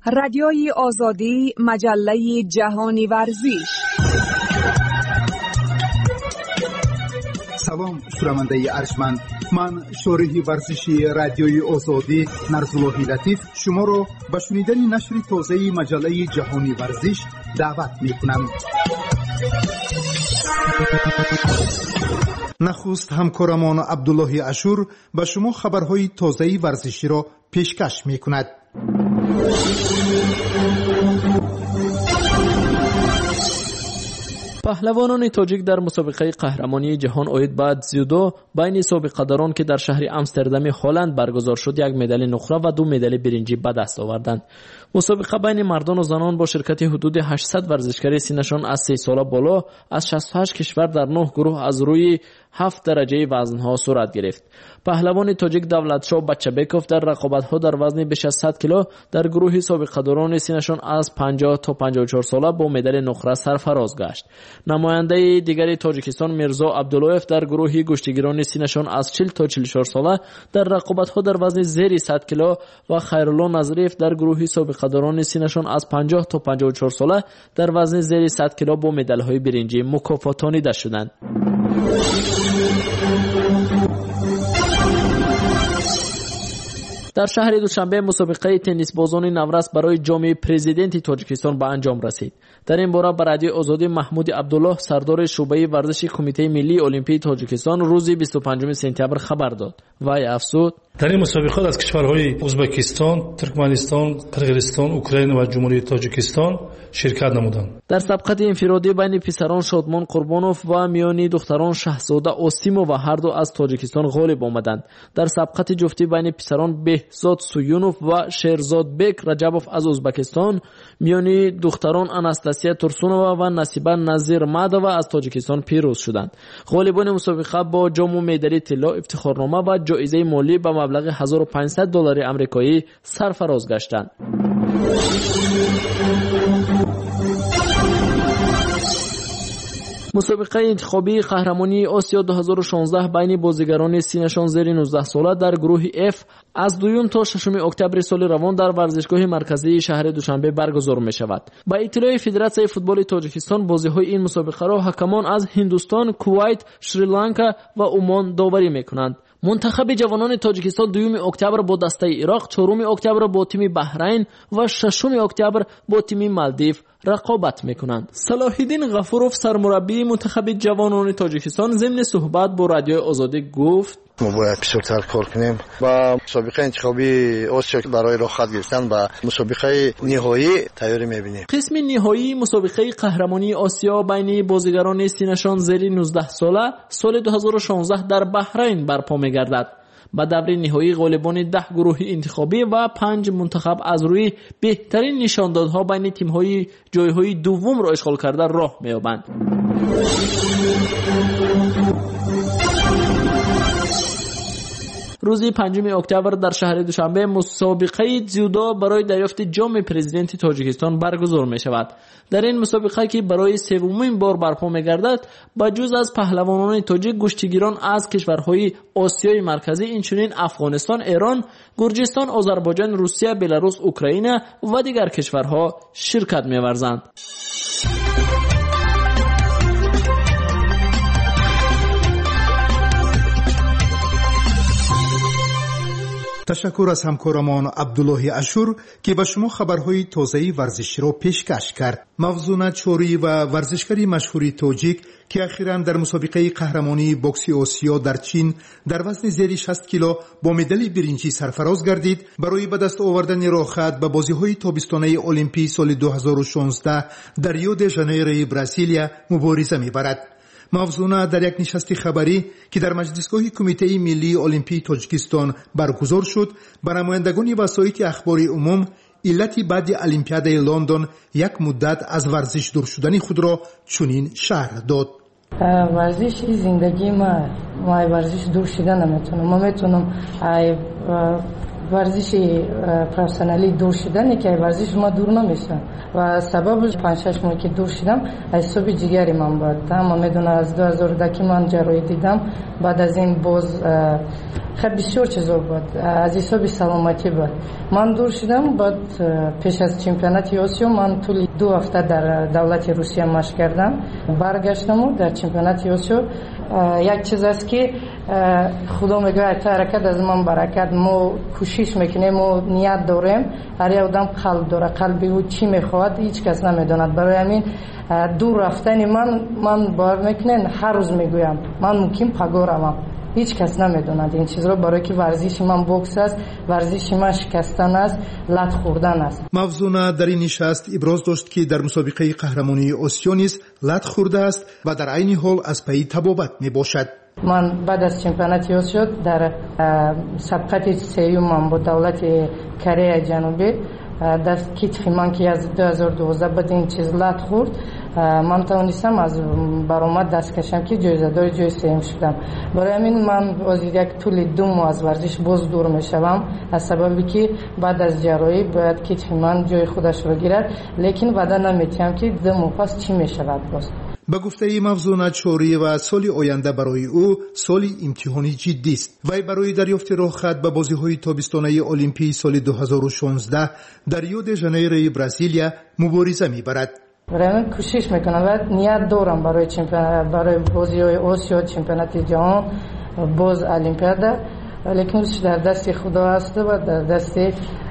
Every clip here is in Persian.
رادیوی آزادی، مجله جهانی ورزش. سلام شنونده ارجمند، من شارح ورزشی رادیوی آزادی نرزاللهی لطیف شما را به شنیدن نشر تازه مجله جهانی ورزش دعوت می‌کنم. نخست همکارمان عبدالله اشور به شما خبرهای تازه ورزشی را پیشکش می‌کند. پهلوانان تاجیک در مسابقه قهرمانی جهان اوید بعد زیودو بین سابقه‌داران که در شهر آمستردام هلند برگزار شد یک مدال نقره و 2 مدال برنجی به دست آوردند. مسابقه بین مردان و زنان با شرکت حدود 800 ورزشکار سنشان از 30 ساله بالا از 68 کشور در 9 گروه از روی 7 درجه وزن‌ها صورت گرفت. پهلوان تاجیک دولتشاه بچه‌بکوف در رقابت‌ها در وزن بیش از 100 کیلو در گروه سابقه‌داران سنشان از 50 تا 54 ساله با مدال نقره سرفراز گشت. نماینده دیگری تاجیکستان میرزا عبداللهف در گروه گشتیگیران سینشان از 40 تا 44 ساله در رقابت‌ها در وزن زیر 100 کیلو و خیرالله نظریف در گروه سابقه‌داران سینشان از 50 تا 54 ساله در وزن زیر 100 کیلو با مدال‌های برنجی مکافاتانیده شدند. در شهر دوشنبه مسابقه تنیس بازان نورس برای جام پرزیدنت تاجیکستان به انجام رسید. در این باره به رادیو آزادی محمود عبدالله سردار شعبه ورزش کمیته ملی المپیک تاجیکستان روز 25 سپتامبر خبر داد. وی افزود: در این مسابقات از کشورهای ازبکستان، ترکمنستان، قرقیزستان، اوکراین و جمهوری تاجیکستان شرکت نمودند. در سبقت انفرادی بین پسران شادمان قربانوف و میانی دختران شهزاده اوسیمو و هر دو از تاجیکستان غالب آمدند. در سبقت جفتی بین پسران بهزاد سویونوف و شهرزاد بک رجبوف از ازبکستان، میانی دختران اناستاسیا ترسونووا و نصیبه نظیر مادووا از تاجیکستان پیروز شدند. غالبان مسابقه با جام و مدال طلا، افتخارنامه و جایزه مالی به مبلغ $1500 آمریکایی سرفراز گشتند. مسابقه انتخابی قهرمانی آسیا 2016 بین بازیگران سینشان زیر 19 ساله در گروه F از 2 تا 6 اکتبر سال روان در ورزشگاه مرکزی شهر دوشنبه برگزار می شود. با اطلاع فدراسیون فوتبال تاجیکستان بازی‌های این مسابقه را حکمان از هندوستان، کویت، شریلانکا و عمان داوری می‌کنند. منتخب جوانان تاجیکستان 2 اکتبر با دسته عراق، 4 اکتبر با تیم بحرین و 6 اکتبر با تیم مالدیو رقابت میکنند. صلاح الدین غفورов سرمربی منتخب جوانان تاجیکستان ضمن صحبت با رادیو آزادی گفت: ما باید بسیارتر کار کنیم با مسابقه انتخابی آسیا برای راه گرفتن و مسابقه نهایی تیاری میبینیم. قسم نهایی مسابقه قهرمانی آسیا بین بازیگران سینشان زیر 19 ساله سال 2016 در بحرین برپا میگردد. با دور نهایی غالبان 10 گروه انتخابی و 5 منتخب از روی بهترین نشاندادها بین تیم‌های جایهای دوم را اشغال کرده راه می‌یابند. روز 5 اکتبر در شهر دوشنبه مسابقه زیودو برای دریافت جام پرزیدنت تاجیکستان برگزار می شود. در این مسابقه که برای سومین بار برپا می گردد با جز از پهلوانان تاجیک گشتیگیران از کشورهای آسیای مرکزی اینچنین افغانستان، ایران، گرجستان، آذربایجان، روسیه، بلاروس، اوکراین و دیگر کشورها شرکت می ورزند. تشکر از همکارمان عبدالله اشور که به شما خبرهای تازه ورزشی را پیشکش کرد. موزون چوری و ورزشکاری مشهوری تاجیک که اخیراً در مسابقه قهرمانی بوکس آسیا در چین در وزن زیر 60 کیلو با مدال برنجی سرفراز گردید، برای به دست آوردن راحت به بازی‌های تابستانه المپیک سال 2016 در ریو د ژانیرو برزیلیا مبارزه می‌برد. موضوع در یک نشست خبری که در مجلسگاه کمیته ملی المپیک تاجیکستان برگزار شد به نمایندگان وسایط اخبار عموم علت بعد المپیادای لندن یک مدت از ورزش دور شدن خود را چنین شرح داد. ورزش زندگی ما ورزش دور شدن نمیتونم ورزش پروفسیونالی دور شدن که ورزش ما دور نمیشه و سببش 5-6 ماه که دور شدم حساب جگری من بود. ما میدونم از 2010 من جراحی دیدم، بعد از این باز خیلی بسیار چیزا بود، از حساب سلامتی بود. من دور شدم، بعد پیش از چمپیونات آسیا من طول 2 هفته در دولت روسیه مشق کردم، برگشتم و در چمپیونات آسیا یک چیز است که خدا میگه تا حرکت از من برکت، ما کوشش میکنیم و نیت داریم، هر یک آدم قلب داره، قلبی او چی میخواد هیچ کس نمیدوند. برای همین دور رفتن من باور میکنین هر روز میگویم من ممکن پگاه روم، هیچ کس نمیدوند این چیز رو، برای که ورزش من بوکس است، ورزش من شکستن است، لت خوردن است. موضوع در این نشست ابراز داشت که در مسابقه قهرمانی آسیا نیز لت خورده است و در عین حال از پی تبابت میباشد. من بعد از چمپیونات آسیا در سبقت سیوم با دولت کره جنوبی دست کیت من که از 2012 بعد این چیز لت خورد، من توانستم از برآمد دست کشم که جایزه دار جای سوم شدم. برای همین من از یک طول 2 ماه از ورزش باز دور میشوم، از سببی که بعد از جراحی باید کیت من جای خودش رو گیرد، لیکن بعدا نمیتونم که 2 ماه پس چی میشود. باز به گفته موضوع چوری و سال آینده برای او سالی امتحانی جدی است. وی برای دریافت راهخط به بازی‌های تابستانه المپی سال 2016 در ریو د ژانیرو برزیلیا مبارزه می‌برد. برای من کوشش میکنم و نیت دارم برای بازی‌های آسیا، چمپیونات جهان، باز المپیاد، لیکن در دست خدا است و در دست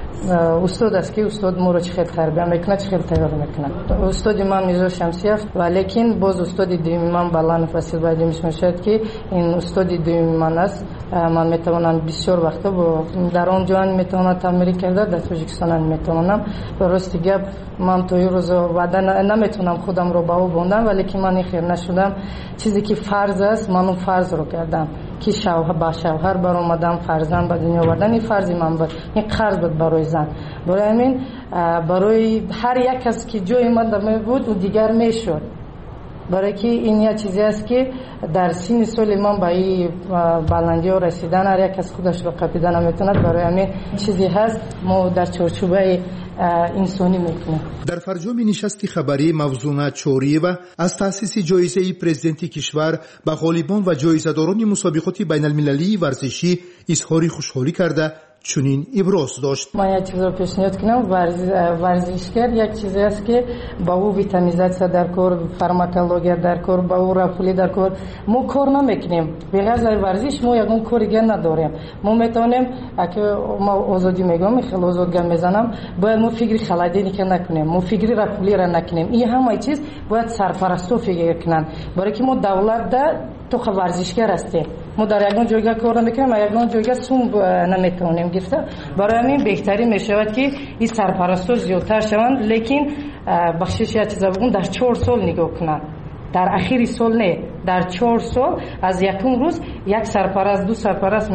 استاد است که استاد ما رو چه خیلی تربیت میکنه، چه خیلی تیار میکنه. استاد من میرزا شمسیف، ولیکن باز استاد دوم من بلان فصیل باید میشد که این استاد دوم من است. من میتوانم بسیار وقتا در آن جهان میتوانم تمرین کرده، در تاجیکستان میتوانم. درستی گپ من توی روز وعده نمیتونم خودم رو به او بندم، ولیکن من خیر نشدم. چیزی که فرض است من اون فرض رو کردم که با شوهر برآمدم، فرزند به دنیا آوردن، این فرضی من بود، این قرض بود برای زن. برای همین برای هر یک کس که جای من بود و دیگر میشد، برای که این یه چیزی است که در سن سال من به این بلندی ها رسیدن هر یک کس خودش رو قپیدن نمیتوند. برای همین چیزی هست ما در چارچوبه انسانی میکنیم. در فرجام نشست خبری موضوع چوری و از تأسیس جایزه پرزیدنت کشور به غالبان و جایزه‌داران مسابقات بین المللی ورزشی اظهار خوشحالی کرده چنین ابراز داشت. من یک چیز رو پیشنهاد کنم، ورزشگر یک چیزی است که با او ویتامینیزاسیا در کار، فارماکولوژی در کار، با او رفولی در کار، ما کار نمیکنیم. بغیر از ورزش ما یگان کاری دیگه نداریم. ما میتونیم اگه ما آزادی میگم، خیلی آزادگان میزنم، باید ما فکری خلادی که نکنیم، ما فکری رفولی را نکنیم. این همه چیز باید سرپرستو فکر کنن، برای که ما دولت ده تو ورزشگر هستیم. ما در یگان جایگاه کار نمیکنیم، یگان جایگاه سوم نمیتونیم گرفته. برای همین بهتری میشود که این سرپرستو زیادتر شوند، لیکن بخشش یه چیزا بگم، در 4 سال نگاه کنن، در اخیر سال نه، در 4 سال از یکم روز یک سرپرست، 2 سرپرست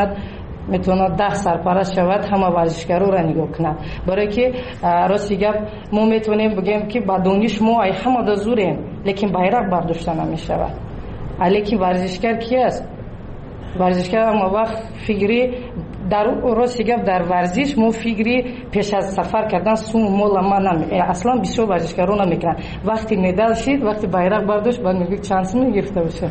میتواند 10 سرپرست شود، همه ورزشکارا را نگاه کنند. برای که راستی گپ ما میتونیم بگیم که با دانش ما همه دا زوریم، لیکن بیرق برداشته نمیشود. لیکن ورزشکار کی است؟ ورزشکار اما وقت فکری در راستی گپ در ورزش ما فکری پیش از سفر کردن سوم مولا ما اصلا بسیار ورزشکارا نمیکنن. وقتی مدال شید، وقتی بیرق برداشت، بعد میگه چانس میگرفته باشه.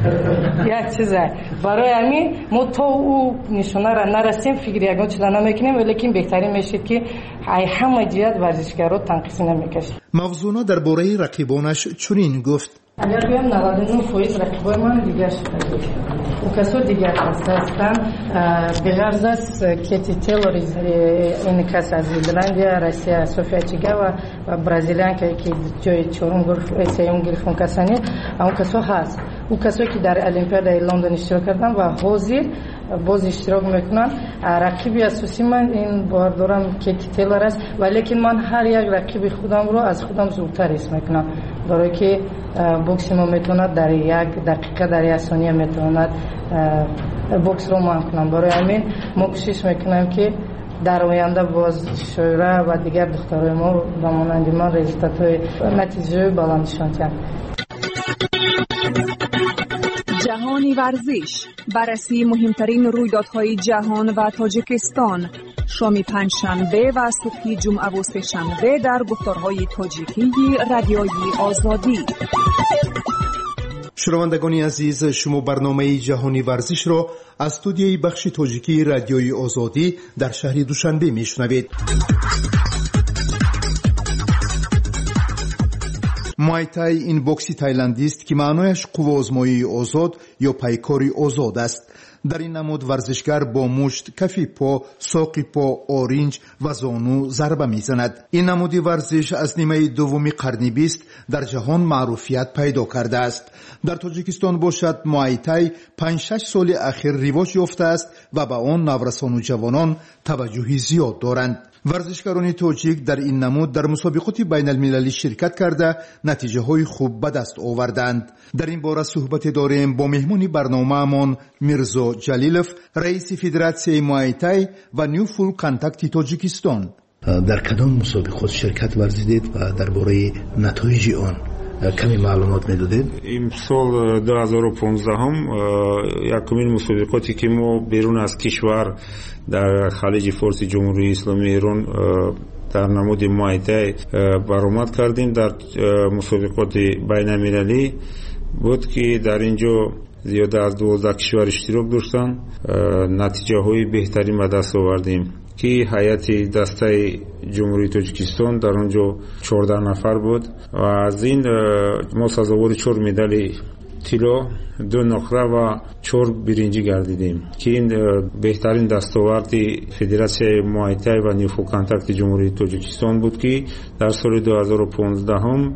یک چیزه. برای همین ما تا او نشونه را نرسیم فکری یگان چیزا نمیکنیم، ولیکن بهترین میشه که همه جهت ورزشکارا تنقیص نمیکشه. موضوع درباره رقیبانش چنین گفت: اگر بگم 99% رقیبای من دیگر شده و کسو دیگر هستن، بغیر از کیتی تیلور این کس از ایرلندیا، روسیه سوفیا چیگا و برزیلیان که جای 4 سوم گرفتن کسانی، اون کسو هست. اون کسایی که در المپیاد لندن اشتراک کردن و حاضر باز اشتراک میکنن. رقیبی اساسی من این بار دارم کیتی تیلور است، ولی من هر یک رقیب خودم رو از خودم زودتر حس میکنم، برای که بوکس ما میتونه در 1 دقیقه در 1 ثانیه میتونه بوکس رو مان کنم. برای همین ما کوشش میکنم که در آینده باز شوره و دیگر دخترای ما با مانند ما رزultat های نتیجه بلندشان کنیم. جهانی ورزش، بررسی مهمترین رویدادهای جهان و تاجیکستان، شام پنجشنبه و صبح جمعه و سه‌شنبه در گفتارهای تاجیکی رادیوی آزادی. شنوندگان عزیز، شما برنامه جهانی ورزش را از استودیوی بخش تاجیکی رادیوی آزادی در شهر دوشنبه میشنوید. موای تای این بوکسی تایلندی است که معنایش قوازمایی آزاد یا پیکاری آزاد است. در این نمود ورزشگر با مشت، کف پا، ساق پا، آرنج و زانو ضربه میزند. این نمود ورزش از نیمه دوم قرن 20 در جهان معروفیت پیدا کرده است. در تاجیکستان باشد موای تای 5-6 سال اخیر رواج یافته است و به آن نورسان و جوانان توجهی زیاد دارند. ورزشکاران تاجیک در این نمود در مسابقات بین المللی شرکت کرده نتیجه های خوب به دست آوردند. در این باره صحبت داریم با مهمون برنامه‌مان میرزا جلیلوف، رئیس فدراسیون موای تای و نیو فول کانتاکت تاجیکستان. در کدام مسابقات شرکت ورزیدید و درباره نتایج آن کمی معلومات میدادید؟ امسال 2015 یکمین مسابقاتی که ما بیرون از کشور در خلیج فارس جمهوری اسلامی ایران در نمود موای تای برآمد کردیم. در مسابقات بین المللی بود که در اینجا زیاده از 12 کشور اشتراک داشتند. نتیجه های بهتری به دست آوردیم که هیئت دسته جمهوری تاجیکستان در آنجا 14 نفر بود و از این ما سزاوار 4 مدال طلا، 2 نقره و 4 برنجی گردیدیم که این بهترین دستاورد فدراسیون موای تای و نیو فول کانتاکت جمهوری تاجیکستان بود که در سال 2015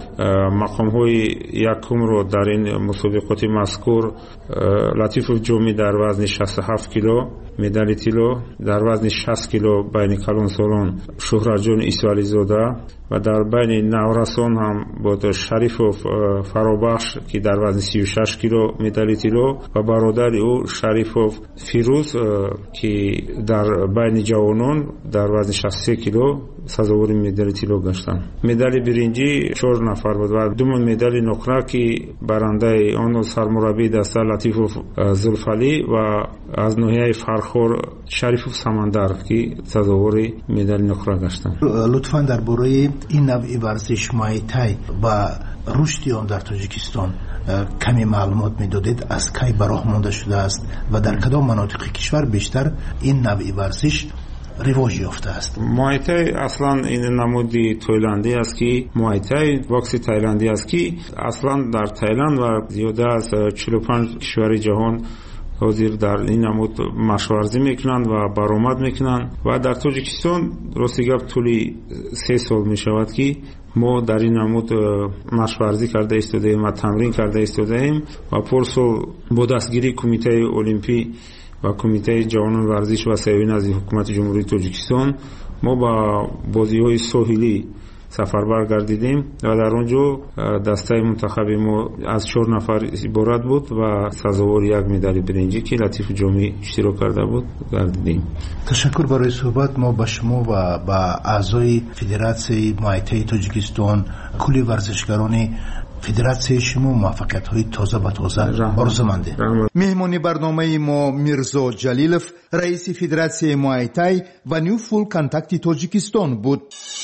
مقام های یکم رو در این مسابقات مذکور لطیف جومی در وزن 67 کیلو مدال طلا، در وزن 60 کیلو بین کلان سالان شهرت جان اسماعیلی زاده و در بین نورسان هم بود شریفوف فرابخش که در وزن 36 کیلو مدال طلا و برادر او شریفوف فیروز که در بین جوانان در وزن 63 کیلو سزاوار مدال طلا گشتند. مدال برنجی 4 نفر بود و 2 مدال نقره که برنده آن سرمربی دسته لطیفوف زلفعلی و از ناحیه فرخور شریفوف سمندر که سزاوار مدال نقره گشتند. لطفاً درباره این نوع ورزش موای تای و رشد آن در تاجیکستان کمی معلومات میدادید؟ از کی براه مانده شده است و در کدام مناطق کشور بیشتر این نوع ورزش رواج یافته است؟ موای تای اصلا این نمودی تایلندی است که موای تای بوکس تایلندی است که اصلا در تایلند و زیاده از 45 کشور جهان حاضر در این نمود مشورزی میکنند و برآمد میکنند و در تاجیکستان راستی گپ طولی 3 سال میشود که ما در این نمود مشورزی کرده ایستادیم و تمرین کرده ایستادیم و پرسال با دستگیری کمیته المپی و کمیته جوانان ورزش و سیاحی از حکومت جمهوری تاجیکستان ما با بازی‌های ساحلی سفربر گردیدیم و در اونجا دسته منتخب ما از 4 نفر عبارت بود و سزاوار 1 مدال برنجی که لطیف جامی اشتراک کرده بود گردیدیم. تشکر برای صحبت. ما با شما و با اعضای فدراسیون موای تای تاجیکستان، کلی ورزشکاران فدراسیون شما موفقیت‌های تازه و تازه آرزومندیم. مهمان برنامه ما میرزا جلیلوف، رئیس فدراسیون موای تای و نیو فول کانتاکت تاجیکستان بود.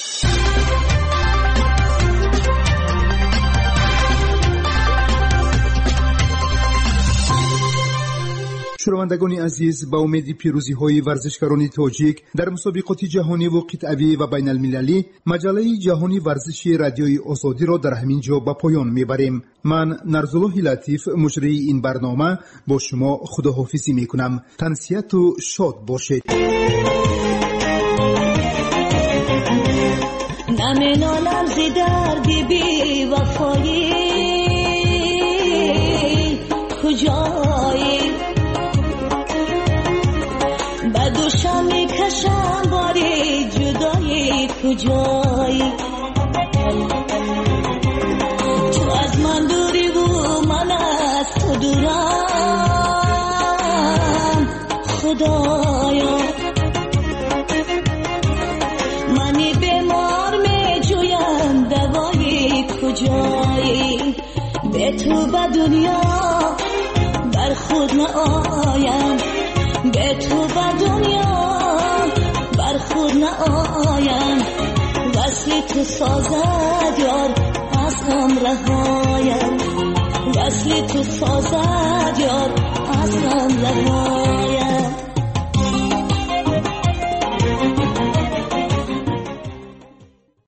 شنوندگان عزیز، با امید پیروزی های ورزشکاران تاجیک در مسابقات جهانی و قطعی و بین المللی، مجله جهانی ورزشی رادیوی آزادی را در همین جا به پایان میبریم. من نرزالله لطیف، مجری این برنامه، با شما خداحافظی میکنم. تنسیت و شاد باشید. نمینالم زی دردی بی وفایی کجایی بدوشم میکشم باری جدایی کجایی تو از من دوری و من از تو دورم خدایا منی بیمار میجویم دوایی کجایی به تو به دنیا بر خود نآیم به تو به دنیا بر نآیم وصل تو سازد یار از غم رهایم وصل تو سازد یار از غم رهایم